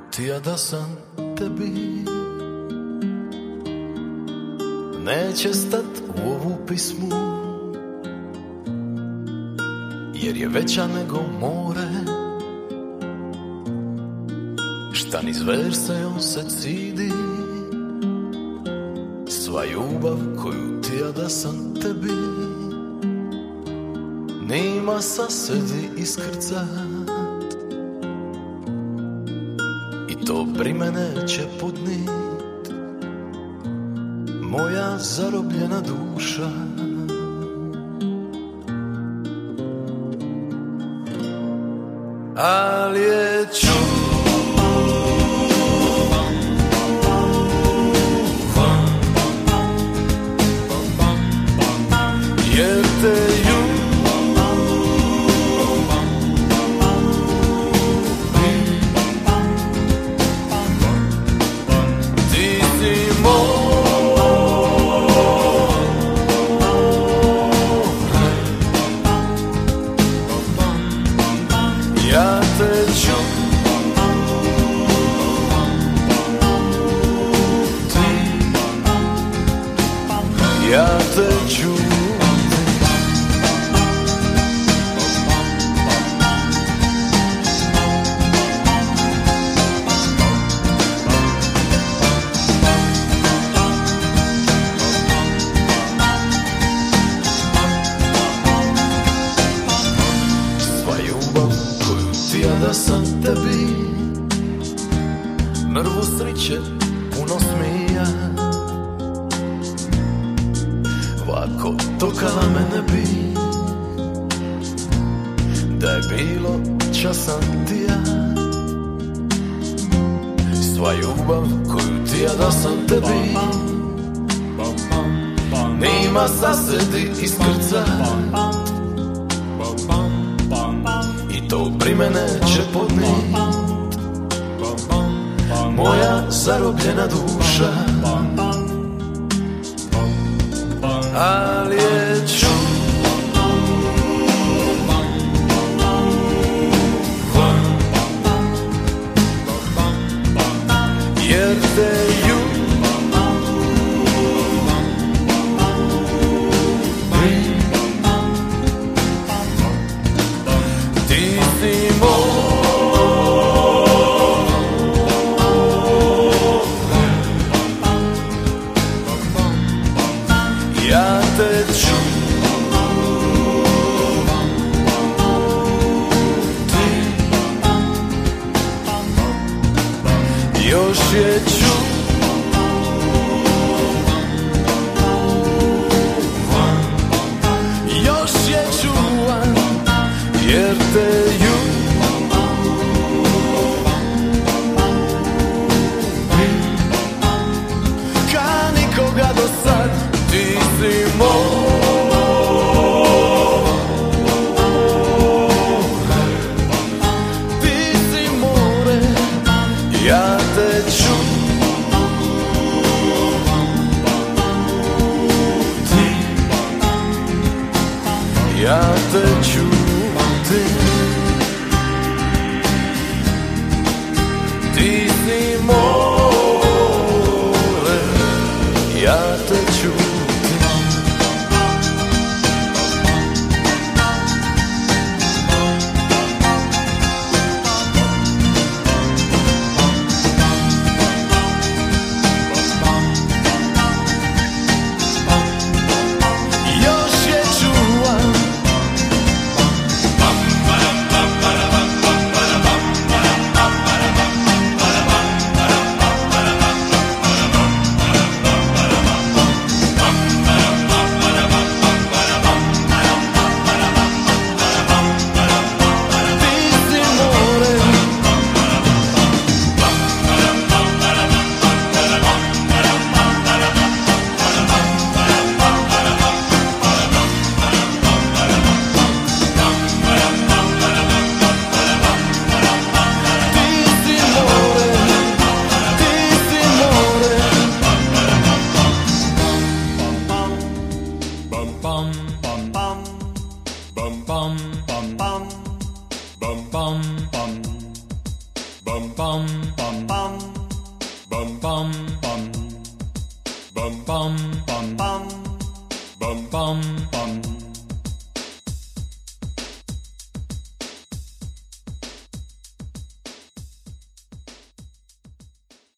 ti, ja da sam tebi. Neće stat u ovu pismu, jer je veća nego more. Šta niz verse on se cidi, sva ljubav koju ti, ja da sam tebi. Nima sasedi iskrcat, i to brime neće podnit moja zarobljena duša. Ali je jer te ti si ja te čutim. Sva ljubav koju ti, ja da sam tebi, mrvu sriće puno smija. Ovako tokala me ne bi, da je bilo časan ti ja. Sva ljubav koju ti, ja da sam tebi, nima sasedi iskrcat, i to brime neće podnit moja zarobljena duša. Ali je jer te ti si ja te još je čuvan, jer te ka nikoga do sad. Ti si ti si more, ja te ja te čutim. Ti si more, ja te čutim. bum bum bum Bum, bum bum bum bum bum bum bum, bum bum bum